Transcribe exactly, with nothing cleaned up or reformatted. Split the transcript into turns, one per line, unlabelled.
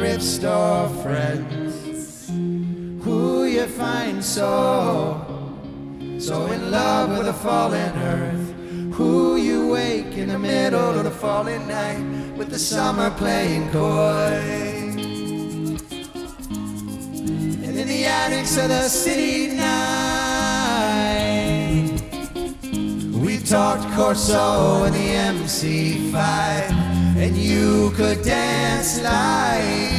thrift store friends who you find so, so in love with the fallen earth, who you wake in the middle of the falling night with the summer playing coy. And in the attics of the city night, we talked Corso and the M C five, and you could dance like